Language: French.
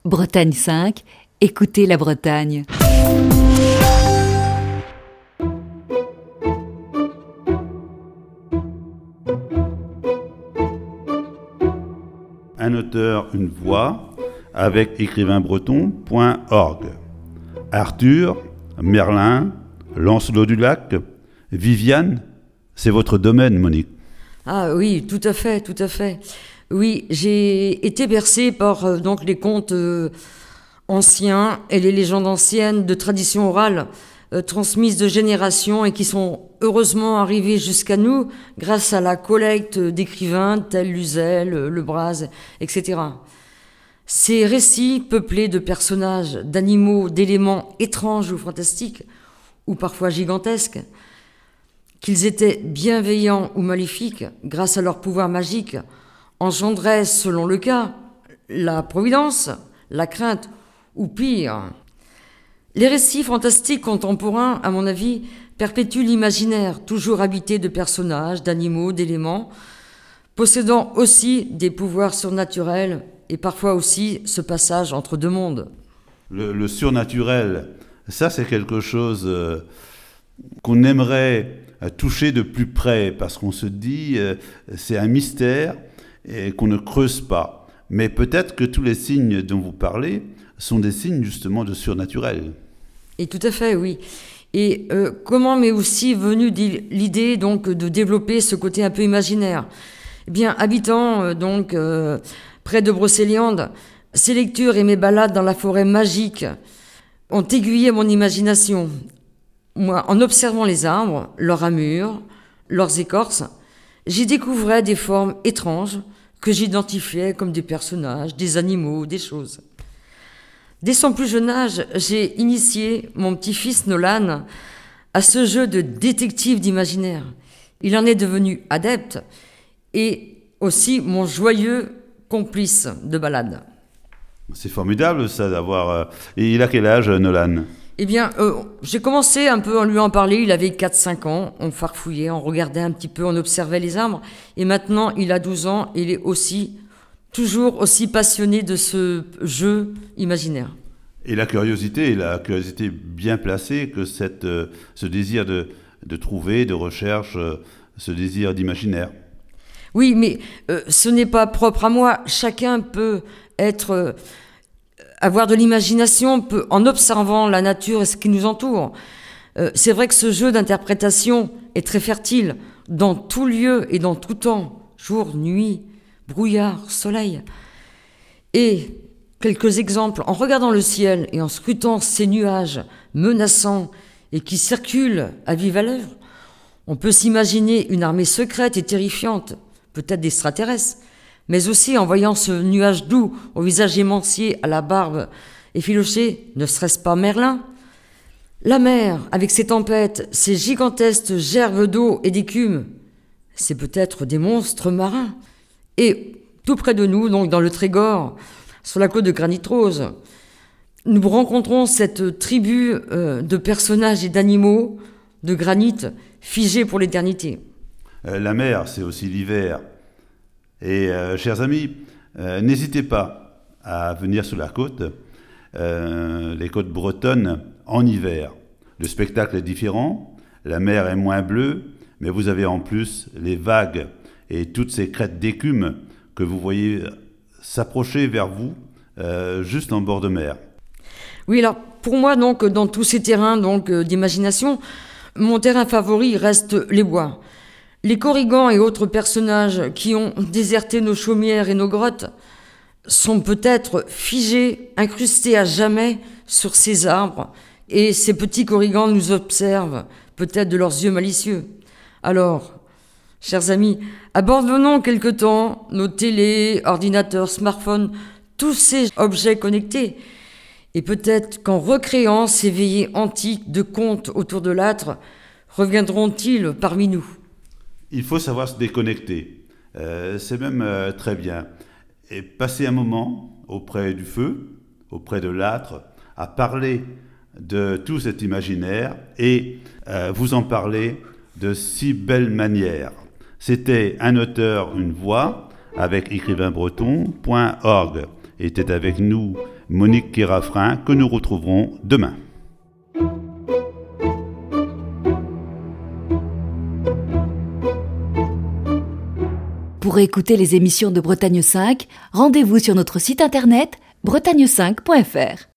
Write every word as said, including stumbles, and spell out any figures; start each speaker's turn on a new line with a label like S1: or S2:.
S1: Bretagne cinq, écoutez la Bretagne.
S2: Un auteur, une voix, avec écrivain breton point org. Arthur, Merlin, Lancelot du Lac, Viviane, c'est votre domaine, Monique.
S3: Ah oui, tout à fait, tout à fait. Oui, j'ai été bercée par euh, donc les contes euh, anciens et les légendes anciennes de tradition orale euh, transmises de génération et qui sont heureusement arrivées jusqu'à nous grâce à la collecte d'écrivains tels Luzel, Le Braz, et cetera. Ces récits peuplés de personnages, d'animaux, d'éléments étranges ou fantastiques, ou parfois gigantesques, qu'ils étaient bienveillants ou maléfiques grâce à leur pouvoir magique, engendraient, selon le cas, la providence, la crainte ou pire. Les récits fantastiques contemporains, à mon avis, perpétuent l'imaginaire, toujours habité de personnages, d'animaux, d'éléments, possédant aussi des pouvoirs surnaturels et parfois aussi ce passage entre deux mondes.
S2: Le, le surnaturel, ça c'est quelque chose euh, qu'on aimerait toucher de plus près parce qu'on se dit euh, c'est un mystère et qu'on ne creuse pas. Mais peut-être que tous les signes dont vous parlez sont des signes justement de surnaturel.
S3: Et tout à fait, oui. Et euh, comment m'est aussi venue l'idée donc de développer ce côté un peu imaginaire ? Eh bien, habitant euh, donc euh, près de Brocéliande, ces lectures et mes balades dans la forêt magique ont aiguillé mon imagination. Moi, en observant les arbres, leurs ramures, leurs écorces, j'y découvrais des formes étranges que j'identifiais comme des personnages, des animaux, des choses. Dès son plus jeune âge, j'ai initié mon petit-fils Nolan à ce jeu de détective d'imaginaire. Il en est devenu adepte et aussi mon joyeux complice de balade.
S2: C'est formidable ça d'avoir... Euh... Et il a quel âge, Nolan ?
S3: Eh bien, euh, j'ai commencé un peu à lui en parler, il avait quatre cinq ans, on farfouillait, on regardait un petit peu, on observait les arbres, et maintenant il a douze ans, et il est aussi, toujours aussi passionné de ce jeu imaginaire.
S2: Et la curiosité, la curiosité bien placée, que cette, euh, ce désir de, de trouver, de recherche, euh, ce désir d'imaginaire.
S3: Oui, mais euh, ce n'est pas propre à moi, chacun peut être... Euh, avoir de l'imagination peut, en observant la nature et ce qui nous entoure. Euh, c'est vrai que ce jeu d'interprétation est très fertile dans tout lieu et dans tout temps, jour, nuit, brouillard, soleil. Et quelques exemples, en regardant le ciel et en scrutant ces nuages menaçants et qui circulent à vive allure, on peut s'imaginer une armée secrète et terrifiante, peut-être d'extraterrestres, mais aussi en voyant ce nuage doux au visage émancié, à la barbe effilochée, ne serait-ce pas Merlin ? La mer, avec ses tempêtes, ses gigantesques gerbes d'eau et d'écume, c'est peut-être des monstres marins. Et tout près de nous, donc dans le Trégor, sur la côte de Granit Rose, nous rencontrons cette tribu euh, de personnages et d'animaux de granit figés pour l'éternité.
S2: Euh, la mer, c'est aussi l'hiver. Et euh, chers amis, euh, n'hésitez pas à venir sur la côte, euh, les côtes bretonnes, en hiver. Le spectacle est différent, la mer est moins bleue, mais vous avez en plus les vagues et toutes ces crêtes d'écume que vous voyez s'approcher vers vous, euh, juste en bord de mer.
S3: Oui, alors pour moi, donc, dans tous ces terrains donc, d'imagination, mon terrain favori reste les bois. Les Korrigans et autres personnages qui ont déserté nos chaumières et nos grottes sont peut-être figés, incrustés à jamais sur ces arbres, et ces petits Korrigans nous observent, peut-être de leurs yeux malicieux. Alors, chers amis, abandonnons quelque temps nos télés, ordinateurs, smartphones, tous ces objets connectés, et peut-être qu'en recréant ces veillées antiques de contes autour de l'âtre, reviendront-ils parmi nous ?
S2: Il faut savoir se déconnecter, euh, c'est même euh, très bien. Et passer un moment auprès du feu, auprès de l'âtre, à parler de tout cet imaginaire et euh, vous en parler de si belle manière. C'était un auteur, une voix, avec écrivain breton point org. Était avec nous Monique Kérafrin, que nous retrouverons demain.
S1: Pour écouter les émissions de Bretagne cinq, rendez-vous sur notre site internet bretagne cinq point f r.